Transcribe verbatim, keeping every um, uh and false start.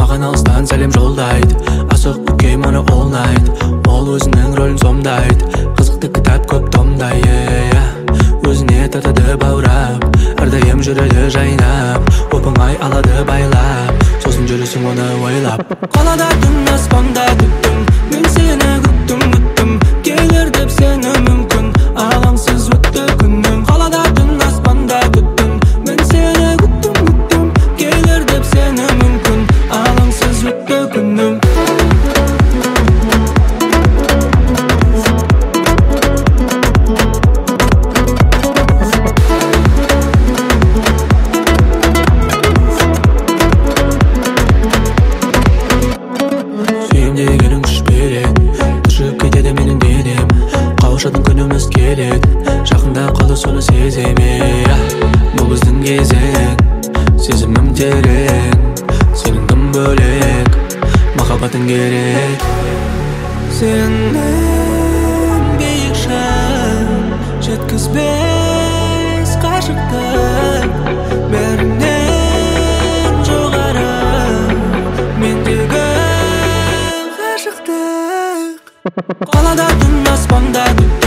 маған алыстан сәлем жолдайды. Асық көкей маны all night. Ол өзінің рөлін сомдайды. Қызықты кітап көп томдай, өзіне татады баурап, әрдайым жүреді жайнап, оп-оңай алады байлап, сосын жүресің оны ойлап. Қалада түн аспанда күттім, мен сені күттім, күттім, келер деп сені мүмкін, алаңсыз өтті күнім. Қалада түн аспанда күттім, мен сені күттім, күттім, келер деп сені мүмкін, алаңсыз өтті күнім. Дегенің күш берек, түршіп кетеді менің денем. Қауышатын күніміз керек, жақында қалды соны сеземе. Бұл біздің кезең, сезімім терең, сенің тым бөлек, махаббатың керек. Сенің биік шың жеткізбес қашықтық, бәрінен жоғары мендегі. Қалада түн аспанда күттім,